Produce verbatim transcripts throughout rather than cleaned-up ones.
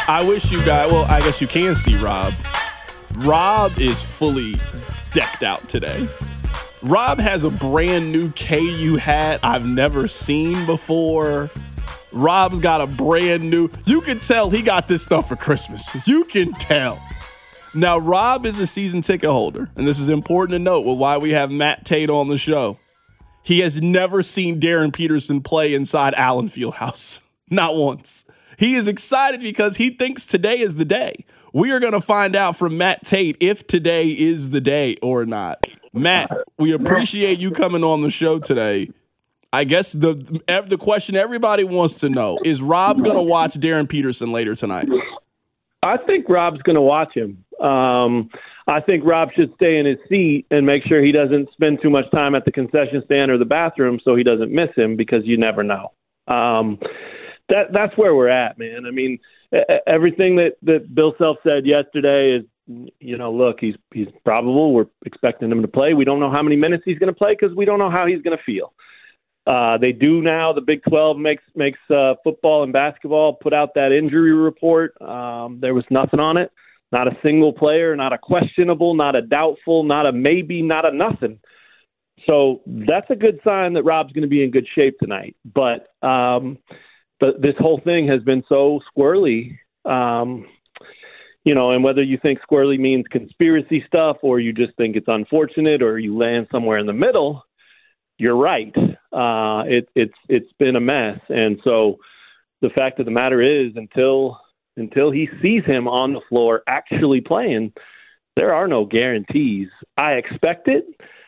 I wish you guys, well, I guess you can see Rob. Rob is fully decked out today. Rob has a brand new K U hat I've never seen before. Rob's got a brand new, you can tell he got this stuff for Christmas. You can tell. Now, Rob is a season ticket holder, and this is important to note with why we have Matt Tate on the show. He has never seen Darren Peterson play inside Allen Fieldhouse. Not once. He is excited because he thinks today is the day. We are going to find out from Matt Tate if today is the day or not. Matt, we appreciate you coming on the show today. I guess the the question everybody wants to know, is Rob going to watch Darren Peterson later tonight? I think Rob's going to watch him. Um, I think Rob should stay in his seat and make sure he doesn't spend too much time at the concession stand or the bathroom so he doesn't miss him, because you never know. Um, that that's where we're at, man. I mean, everything that, that Bill Self said yesterday is, you know, look, he's he's probable. We're expecting him to play. We don't know how many minutes he's going to play because we don't know how he's going to feel. Uh, they do now. The Big twelve makes makes uh, football and basketball put out that injury report. Um, there was nothing on it. Not a single player, not a questionable, not a doubtful, not a maybe, not a nothing. So that's a good sign that Rob's going to be in good shape tonight. But um, but this whole thing has been so squirrely. Um, You know, and whether you think squirrely means conspiracy stuff or you just think it's unfortunate or you land somewhere in the middle, you're right. Uh, it, it's it's been a mess. And so the fact of the matter is, until until he sees him on the floor actually playing, there are no guarantees. I expect it.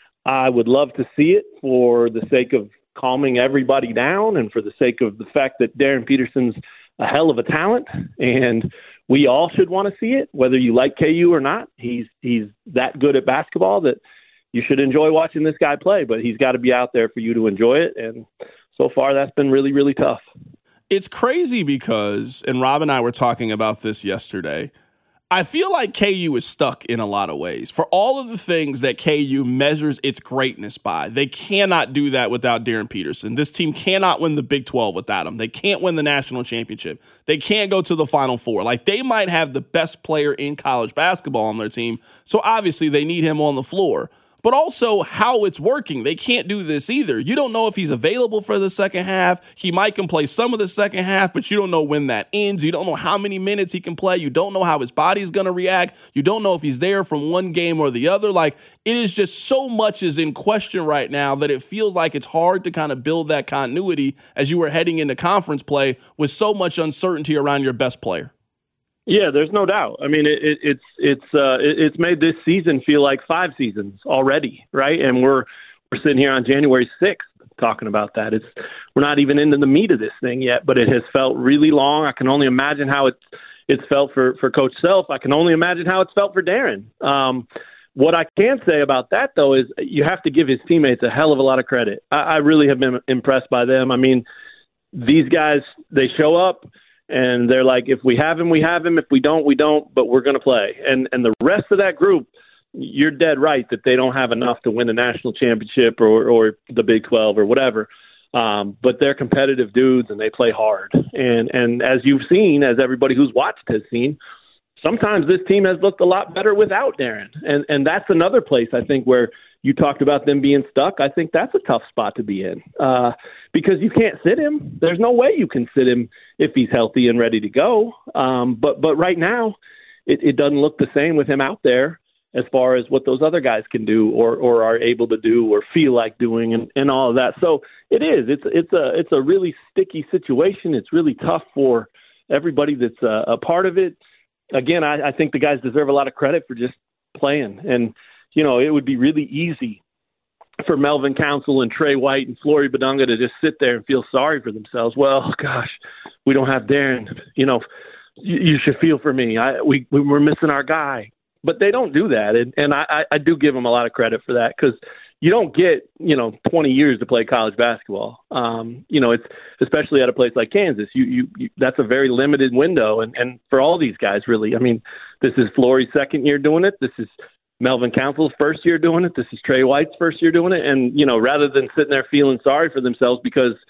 I would love to see it for the sake of calming everybody down and for the sake of the fact that Darren Peterson's a hell of a talent, and we all should want to see it, whether you like K U or not. He's he's that good at basketball that you should enjoy watching this guy play, but he's got to be out there for you to enjoy it. And so far, that's been really, really tough. It's crazy because, and Rob and I were talking about this yesterday, I feel like K U is stuck in a lot of ways. For all of the things that K U measures its greatness by, they cannot do that without Darren Peterson. This team cannot win the Big twelve without him. They can't win the national championship. They can't go to the Final Four. Like, they might have the best player in college basketball on their team, so obviously they need him on the floor. But also how it's working. They can't do this either. You don't know if he's available for the second half. He might can play some of the second half, but you don't know when that ends. You don't know how many minutes he can play. You don't know how his body is going to react. You don't know if he's there from one game or the other. Like, it is just so much is in question right now that it feels like it's hard to kind of build that continuity as you were heading into conference play with so much uncertainty around your best player. Yeah, there's no doubt. I mean, it, it, it's it's uh, it, it's made this season feel like five seasons already, right? And we're we're sitting here on January sixth talking about that. It's we're not even into the meat of this thing yet, but it has felt really long. I can only imagine how it's it's felt for for Coach Self. I can only imagine how it's felt for Darren. Um, what I can say about that, though, is you have to give his teammates a hell of a lot of credit. I, I really have been impressed by them. I mean, these guys, they show up. And they're like, if we have him, we have him. If we don't, we don't, but we're going to play. And and the rest of that group, you're dead right that they don't have enough to win a national championship or, or the Big twelve or whatever. Um, but they're competitive dudes and they play hard. And, and as you've seen, as everybody who's watched has seen, sometimes this team has looked a lot better without Darren. And, and that's another place, I think, where you talked about them being stuck. I think that's a tough spot to be in uh, because you can't sit him. There's no way you can sit him if he's healthy and ready to go. Um, but but right now, it, it doesn't look the same with him out there as far as what those other guys can do or or are able to do or feel like doing and, and all of that. So it is. It's it's a it's a really sticky situation. It's really tough for everybody that's a, a part of it. Again, I, I think the guys deserve a lot of credit for just playing. And you know, it would be really easy for Melvin Council and Trey White and Flory Badunga to just sit there and feel sorry for themselves. Well, gosh, we don't have Darren. You know, you, you should feel for me. I, we, we we're missing our guy, but they don't do that, and and I, I do give them a lot of credit for that because you don't get you know twenty years to play college basketball. Um, you know, it's especially at a place like Kansas. You you, you that's a very limited window, and and for all these guys, really. I mean, this is Flory's second year doing it. This is Melvin Council's first year doing it. This is Trey White's first year doing it. And, you know, rather than sitting there feeling sorry for themselves because,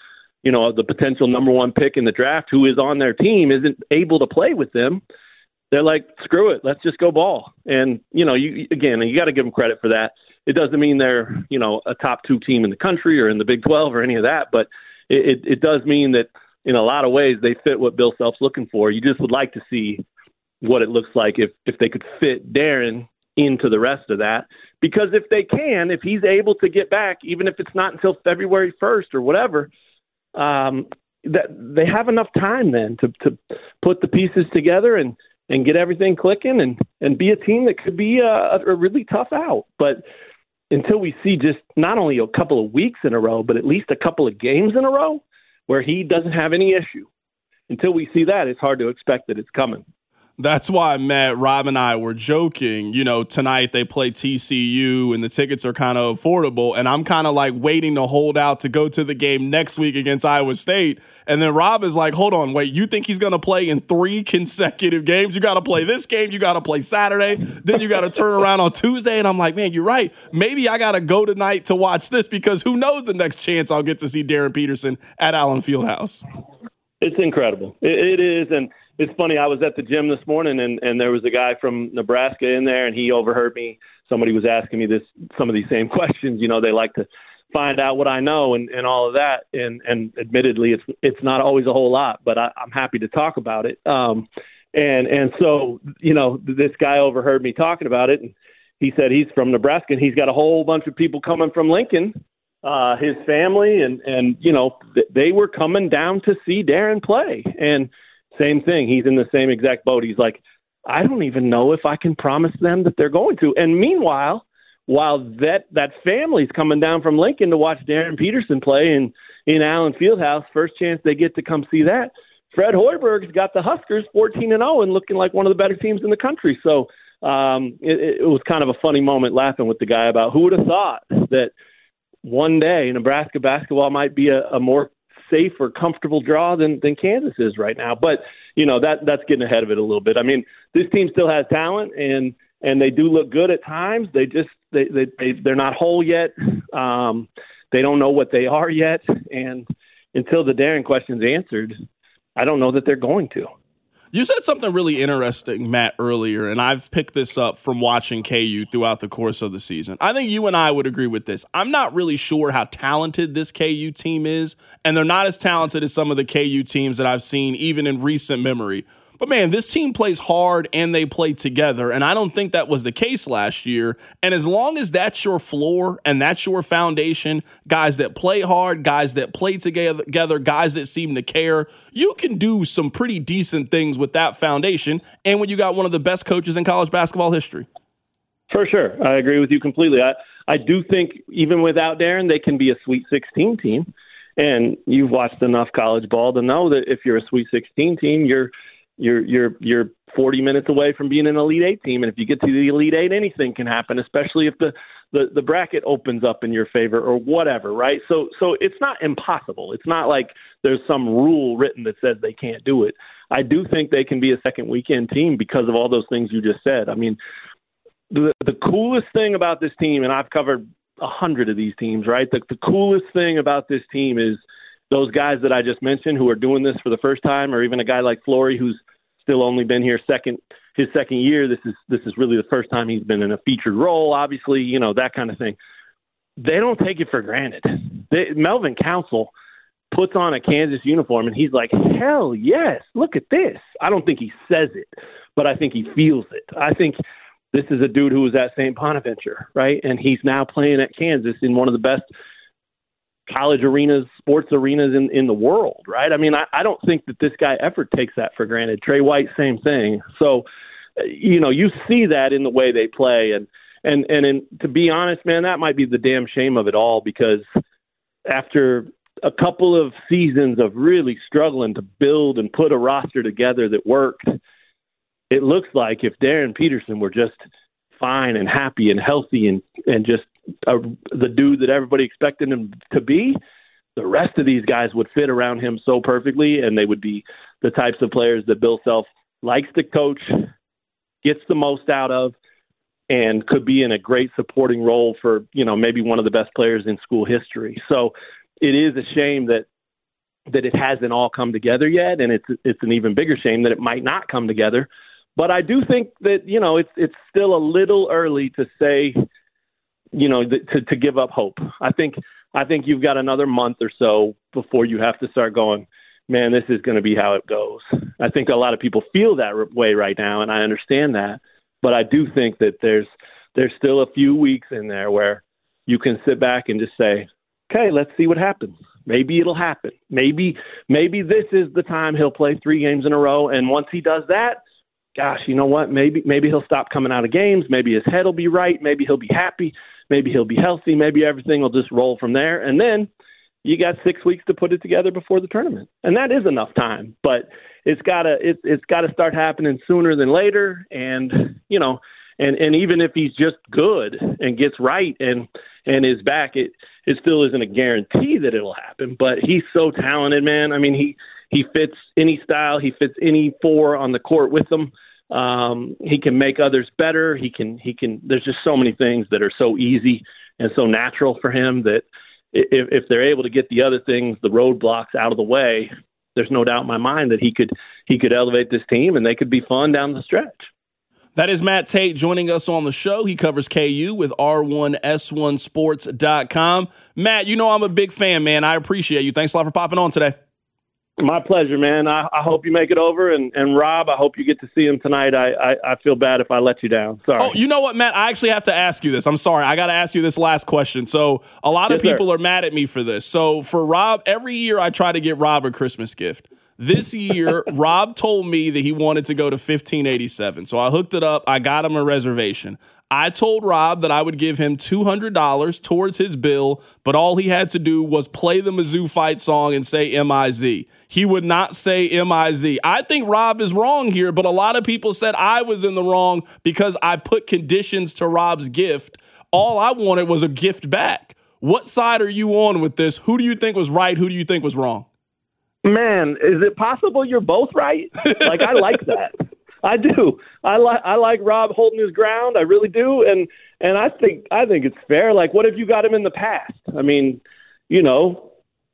you know, the potential number one pick in the draft who is on their team isn't able to play with them, they're like, screw it, let's just go ball. And, you know, you again, you got to give them credit for that. It doesn't mean they're, you know, a top two team in the country or in the Big twelve or any of that, but it, it, it does mean that in a lot of ways they fit what Bill Self's looking for. You just would like to see what it looks like if, if they could fit Darren into the rest of that. Because if they can, if he's able to get back, even if it's not until February first or whatever, um, that they have enough time then to, to put the pieces together and, and get everything clicking and, and be a team that could be a, a really tough out. But until we see just not only a couple of weeks in a row, but at least a couple of games in a row where he doesn't have any issue, until we see that, it's hard to expect that it's coming. That's why, Matt, Rob and I were joking, you know, tonight they play T C U and the tickets are kind of affordable. And I'm kind of like waiting to hold out to go to the game next week against Iowa State. And then Rob is like, hold on, wait, you think he's going to play in three consecutive games? You got to play this game. You got to play Saturday. Then you got to turn around on Tuesday. And I'm like, man, you're right. Maybe I got to go tonight to watch this because who knows the next chance I'll get to see Darren Peterson at Allen Fieldhouse. It's incredible. It, it is. And it's funny, I was at the gym this morning, and, and there was a guy from Nebraska in there, and he overheard me. Somebody was asking me this, some of these same questions. You know, they like to find out what I know and, and all of that. And, and admittedly, it's it's not always a whole lot, but I, I'm happy to talk about it. Um, and and so, you know, this guy overheard me talking about it, and he said he's from Nebraska, and he's got a whole bunch of people coming from Lincoln, uh, his family, and, and you know, th- they were coming down to see Darren play. And same thing. He's in the same exact boat. He's like, I don't even know if I can promise them that they're going to. And meanwhile, while that, that family's coming down from Lincoln to watch Darren Peterson play in, in Allen Fieldhouse, first chance they get to come see that, Fred Hoiberg's got the Huskers fourteen and oh and looking like one of the better teams in the country. So um, it, it was kind of a funny moment laughing with the guy about who would have thought that one day Nebraska basketball might be a, a more safe or comfortable draw than, than Kansas is right now. But, you know, that that's getting ahead of it a little bit. I mean, this team still has talent, and and they do look good at times. They just, they, they, they, they're not whole yet. Um, they don't know what they are yet. And until the Darren question's answered, I don't know that they're going to. You said something really interesting, Matt, earlier, and I've picked this up from watching K U throughout the course of the season. I think you and I would agree with this. I'm not really sure how talented this K U team is, and they're not as talented as some of the K U teams that I've seen even in recent memory. But, man, this team plays hard and they play together, and I don't think that was the case last year. And as long as that's your floor and that's your foundation, guys that play hard, guys that play together, guys that seem to care, you can do some pretty decent things with that foundation, and when you got one of the best coaches in college basketball history. For sure. I agree with you completely. I, I do think even without Darren, they can be a Sweet sixteen team. And you've watched enough college ball to know that if you're a Sweet sixteen team, you're You're you're you're forty minutes away from being an Elite Eight team, and if you get to the Elite Eight, anything can happen, especially if the, the, the bracket opens up in your favor or whatever, right? So so it's not impossible. It's not like there's some rule written that says they can't do it. I do think they can be a second weekend team because of all those things you just said. I mean, the the coolest thing about this team, and I've covered a hundred of these teams, right? The, the coolest thing about this team is those guys that I just mentioned who are doing this for the first time, or even a guy like Flory who's still only been here second his second year. This is this is really the first time he's been in a featured role, obviously, you know, that kind of thing. They don't take it for granted. They, Melvin Council puts on a Kansas uniform, and he's like, hell yes, look at this. I don't think he says it, but I think he feels it. I think this is a dude who was at Saint Bonaventure, right? And he's now playing at Kansas in one of the best college arenas, sports arenas in, in the world, right? I mean, I, I don't think that this guy ever takes that for granted. Trey White, same thing. So, you know, you see that in the way they play. And, and, and in, to be honest, man, that might be the damn shame of it all, because after a couple of seasons of really struggling to build and put a roster together that worked, it looks like if Darren Peterson were just fine and happy and healthy and, and just Uh, the dude that everybody expected him to be, the rest of these guys would fit around him so perfectly, and they would be the types of players that Bill Self likes to coach, gets the most out of, and could be in a great supporting role for, you know, maybe one of the best players in school history. So it is a shame that that it hasn't all come together yet, and it's it's an even bigger shame that it might not come together. But I do think that, you know, it's it's still a little early to say, you know, th- to to give up hope. I think I think you've got another month or so before you have to start going, man, this is going to be how it goes. I think a lot of people feel that way right now, and I understand that. But I do think that there's there's still a few weeks in there where you can sit back and just say, okay, let's see what happens. Maybe it'll happen. Maybe maybe this is the time he'll play three games in a row, and once he does that, gosh, you know what? Maybe maybe he'll stop coming out of games. Maybe his head will be right. Maybe he'll be happy. Maybe he'll be healthy. Maybe everything will just roll from there. And then you got six weeks to put it together before the tournament, and that is enough time. But it's gotta it, it's got to start happening sooner than later. And you know, and and even if he's just good and gets right and and is back, it it still isn't a guarantee that it'll happen. But he's so talented, man. I mean, he he fits any style. He fits any four on the court with them. Um, he can make others better. He can, he can, there's just so many things that are so easy and so natural for him that if, if they're able to get the other things, the roadblocks out of the way, there's no doubt in my mind that he could, he could elevate this team and they could be fun down the stretch. That is Matt Tait joining us on the show. He covers K U with R one S one sports dot com. Matt, you know I'm a big fan, man. I appreciate you. Thanks a lot for popping on today. My pleasure, man. I, I hope you make it over. And, and Rob, I hope you get to see him tonight. I, I, I feel bad if I let you down. Sorry. Oh, you know what, Matt? I actually have to ask you this. I'm sorry. I got to ask you this last question. So a lot of yes, people sir. are mad at me for this. So for Rob, every year I try to get Rob a Christmas gift. This year, Rob told me that he wanted to go to fifteen eighty-seven. So I hooked it up. I got him a reservation. I told Rob that I would give him two hundred dollars towards his bill, but all he had to do was play the Mizzou fight song and say M I Z. He would not say M I Z. I think Rob is wrong here, but a lot of people said I was in the wrong because I put conditions to Rob's gift. All I wanted was a gift back. What side are you on with this? Who do you think was right? Who do you think was wrong? Man, is it possible you're both right? Like, I like that. I do. I like I like Rob holding his ground. I really do, and and I think I think it's fair. Like, what if you got him in the past? I mean, you know,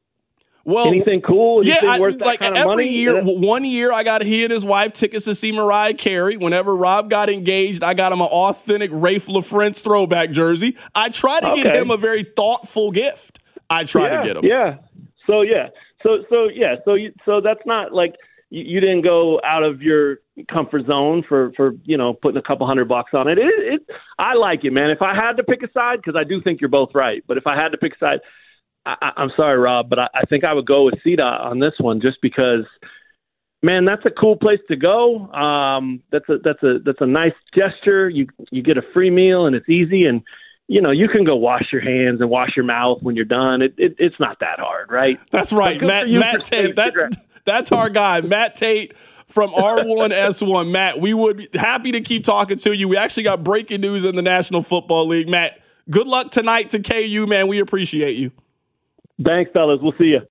well, anything cool? Yeah, anything I, worth that like kind of every money? year. Yeah. One year, I got he and his wife tickets to see Mariah Carey. Whenever Rob got engaged, I got him an authentic Rafe LaFrentz throwback jersey. I try to Okay. get him a very thoughtful gift. I try yeah, to get him. Yeah. So yeah. So so yeah. So you, so that's not like you, you didn't go out of your comfort zone for, for you know putting a couple hundred bucks on it. It, it. I like it, man. If I had to pick a side, because I do think you're both right, but if I had to pick a side, I, I'm sorry, Rob, but I, I think I would go with C DOT on this one, just because, man, that's a cool place to go. Um, that's a that's a that's a nice gesture. You you get a free meal and it's easy, and you know you can go wash your hands and wash your mouth when you're done. It, it it's not that hard, right? That's right, Matt Matt Tait. That that's our guy, Matt Tait from R one S one. Matt, we would be happy to keep talking to you. We actually got breaking news in the National Football League. Matt, good luck tonight to K U, man. We appreciate you. Thanks, fellas. We'll see you.